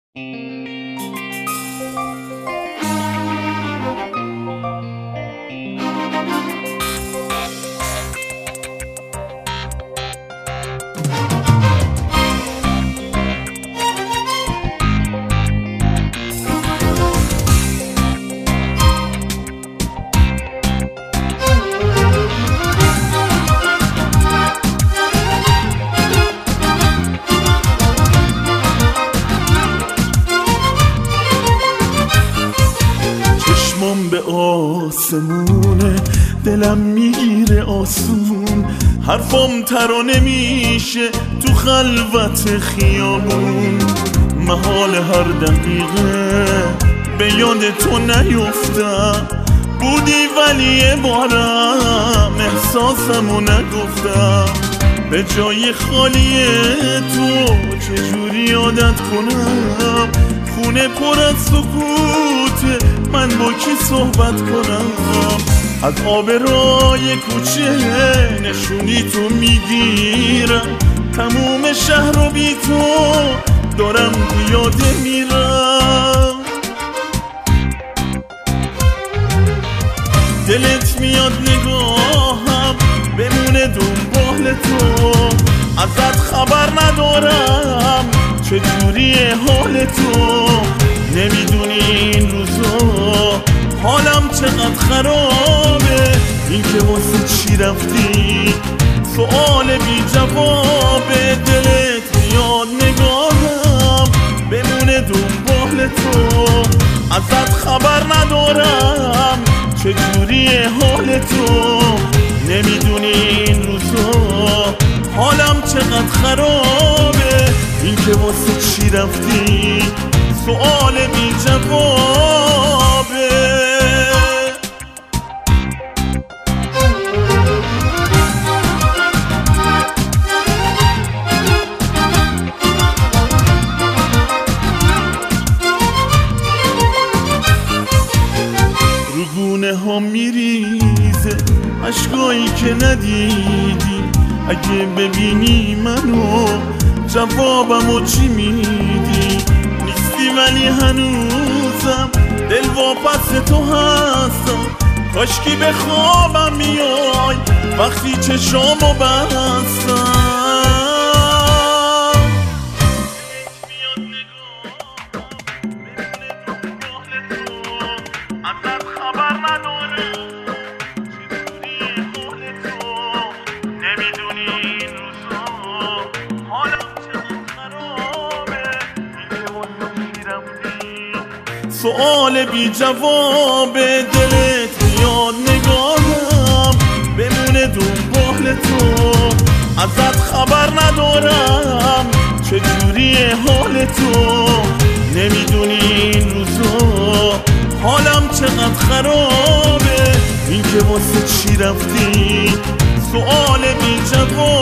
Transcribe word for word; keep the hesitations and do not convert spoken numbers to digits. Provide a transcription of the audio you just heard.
به آسمونه دلم میگیره آسون، حرفام ترانه میشه تو خلوت خیابون. محال هر دقیقه به یاد تو نیفتم، بودی ولی یه بارم احساسمو نگفتم. به جای خالی تو چجوری عادت کنم، خونه پر از سکوت، من با کی صحبت کنم؟ از آب رای کوچه نشونی تو میگیرم، تموم شهر رو بی تو دارم پیاده میرم. دلت میاد نگاهم بمونه دنبال تو، ازت خبر ندارم چجوریه حال تو. نمیدونی این روزا حالم چقدر خرابه، این که واسه چی رفتی سؤال بی جوابه. دلت میاد نگاهم بمونه دنبال تو، ازت خبر ندارم چجوریه حال تو. نمیدونی این روزا حالم چقدر خرابه، این که واسه چی رفتی سؤال بی جوابه. رو گونه ها میریزه عشقایی که ندیدی، اگه ببینی منو جوابمو چی میدی؟ نیستی ولی هنوزم دل واپس تو هستم، کاشکی به خوابم میای وقتی چشامو بستم. سؤال بی جواب، دلت میاد نگاهم بمونه دنبال تو، ازت خبر ندارم چجوریه حال تو. نمیدونی این روزا حالم چقدر خرابه، این که واسه چی رفتی سؤال بی جواب.